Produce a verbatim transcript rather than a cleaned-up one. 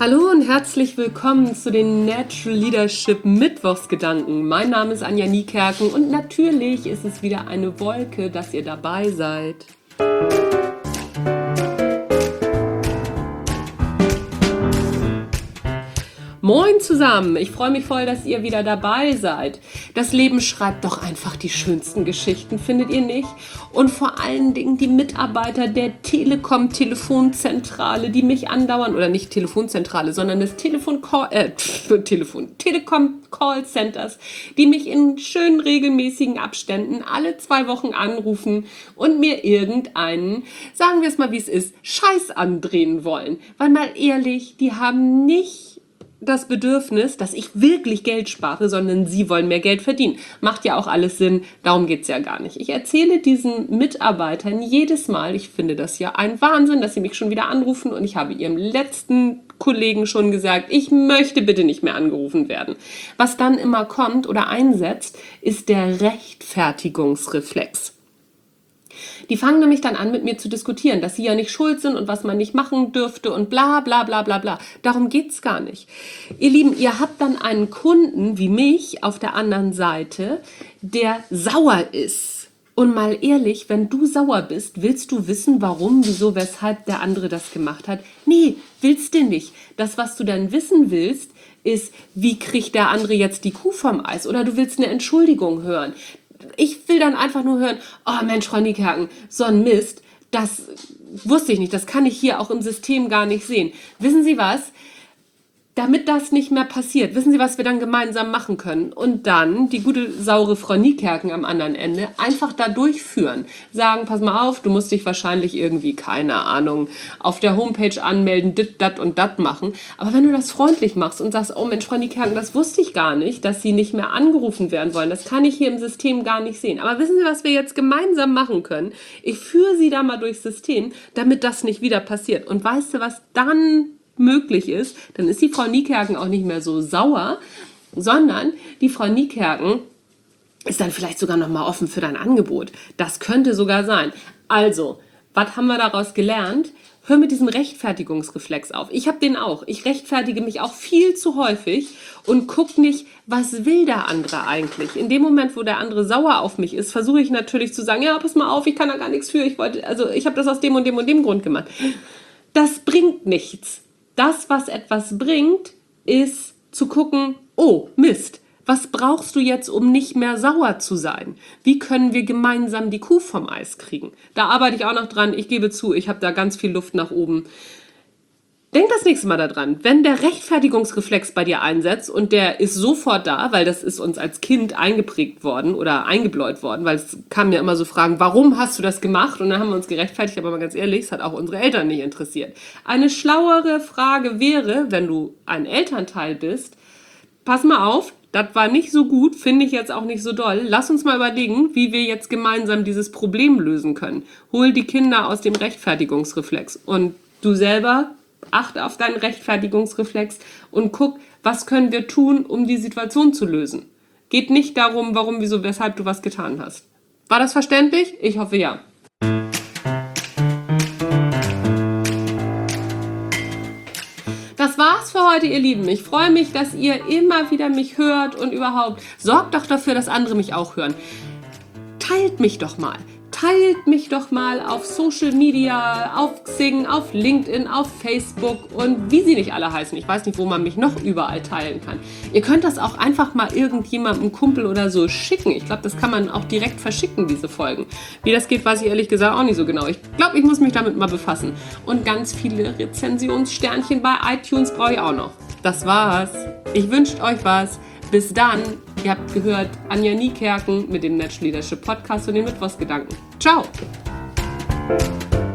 Hallo und herzlich willkommen zu den Natural Leadership Mittwochsgedanken. Mein Name ist Anja Niekerken und natürlich ist es wieder eine Wolke, dass ihr dabei seid. Moin zusammen, ich freue mich voll, dass ihr wieder dabei seid. Das Leben schreibt doch einfach die schönsten Geschichten, findet ihr nicht? Und vor allen Dingen die Mitarbeiter der Telekom-Telefonzentrale, die mich andauern, oder nicht Telefonzentrale, sondern des Telefon-Call, äh, Telefon, Telekom-Call-Centers, die mich in schönen regelmäßigen Abständen alle zwei Wochen anrufen und mir irgendeinen, sagen wir es mal wie es ist, Scheiß andrehen wollen. Weil mal ehrlich, die haben nicht das Bedürfnis, dass ich wirklich Geld spare, sondern sie wollen mehr Geld verdienen. Macht ja auch alles Sinn, darum geht's ja gar nicht. Ich erzähle diesen Mitarbeitern jedes Mal, ich finde das ja ein Wahnsinn, dass sie mich schon wieder anrufen und ich habe ihrem letzten Kollegen schon gesagt, ich möchte bitte nicht mehr angerufen werden. Was dann immer kommt oder einsetzt, ist der Rechtfertigungsreflex. Die fangen nämlich dann an, mit mir zu diskutieren, dass sie ja nicht schuld sind und was man nicht machen dürfte und bla bla bla bla bla. Darum geht's gar nicht. Ihr Lieben, ihr habt dann einen Kunden wie mich auf der anderen Seite, der sauer ist. Und mal ehrlich, wenn du sauer bist, willst du wissen, warum, wieso, weshalb der andere das gemacht hat? Nee, willst du nicht. Das, was du dann wissen willst, ist, wie kriegt der andere jetzt die Kuh vom Eis? Oder du willst eine Entschuldigung hören. Ich will dann einfach nur hören, oh Mensch, Frau Niekerken, so ein Mist, das wusste ich nicht, das kann ich hier auch im System gar nicht sehen. Wissen Sie was? Damit das nicht mehr passiert, wissen Sie, was wir dann gemeinsam machen können? Und dann die gute, saure Frau Niekerken am anderen Ende einfach da durchführen. Sagen, pass mal auf, du musst dich wahrscheinlich irgendwie, keine Ahnung, auf der Homepage anmelden, dit, dat und dat machen. Aber wenn du das freundlich machst und sagst, oh Mensch, Frau Niekerken, das wusste ich gar nicht, dass Sie nicht mehr angerufen werden wollen. Das kann ich hier im System gar nicht sehen. Aber wissen Sie, was wir jetzt gemeinsam machen können? Ich führe Sie da mal durchs System, damit das nicht wieder passiert. Und weißt du, was dann möglich ist, dann ist die Frau Niekerken auch nicht mehr so sauer, sondern die Frau Niekerken ist dann vielleicht sogar noch mal offen für dein Angebot. Das könnte sogar sein. Also, was haben wir daraus gelernt? Hör mit diesem Rechtfertigungsreflex auf. Ich habe den auch. Ich rechtfertige mich auch viel zu häufig und gucke nicht, was will der andere eigentlich. In dem Moment, wo der andere sauer auf mich ist, versuche ich natürlich zu sagen, ja, pass mal auf, ich kann da gar nichts für. Ich wollte, also ich habe das aus dem und dem und dem Grund gemacht. Das bringt nichts. Das, was etwas bringt, ist zu gucken, oh Mist, was brauchst du jetzt, um nicht mehr sauer zu sein? Wie können wir gemeinsam die Kuh vom Eis kriegen? Da arbeite ich auch noch dran, ich gebe zu, ich habe da ganz viel Luft nach oben. Denk das nächste Mal daran, wenn der Rechtfertigungsreflex bei dir einsetzt und der ist sofort da, weil das ist uns als Kind eingeprägt worden oder eingebläut worden, weil es kamen ja immer so Fragen, warum hast du das gemacht? Und dann haben wir uns gerechtfertigt, aber mal ganz ehrlich, es hat auch unsere Eltern nicht interessiert. Eine schlauere Frage wäre, wenn du ein Elternteil bist, pass mal auf, das war nicht so gut, finde ich jetzt auch nicht so doll. Lass uns mal überlegen, wie wir jetzt gemeinsam dieses Problem lösen können. Hol die Kinder aus dem Rechtfertigungsreflex und du selber achte auf deinen Rechtfertigungsreflex und guck, was können wir tun, um die Situation zu lösen. Geht nicht darum, warum, wieso, weshalb du was getan hast. War das verständlich? Ich hoffe ja. Das war's für heute, ihr Lieben. Ich freue mich, dass ihr immer wieder mich hört und überhaupt sorgt doch dafür, dass andere mich auch hören. Teilt mich doch mal. Teilt mich doch mal auf Social Media, auf Xing, auf LinkedIn, auf Facebook und wie sie nicht alle heißen. Ich weiß nicht, wo man mich noch überall teilen kann. Ihr könnt das auch einfach mal irgendjemandem, Kumpel oder so schicken. Ich glaube, das kann man auch direkt verschicken, diese Folgen. Wie das geht, weiß ich ehrlich gesagt auch nicht so genau. Ich glaube, ich muss mich damit mal befassen. Und ganz viele Rezensionssternchen bei iTunes brauche ich auch noch. Das war's. Ich wünsche euch was. Bis dann. Ihr habt gehört Anja Niekerken mit dem Natural Leadership Podcast und den Mittwochsgedanken. Ciao!